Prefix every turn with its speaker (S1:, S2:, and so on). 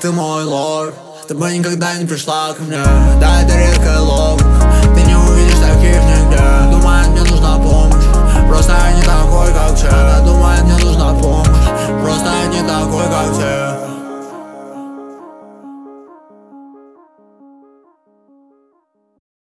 S1: ты мой лорд. Ты бы никогда не пришла ко мне. Да, это редкая ловушка, ты не увидишь таких нигде. Думает, мне нужна помощь, просто я не такой, как все. Думает, мне нужна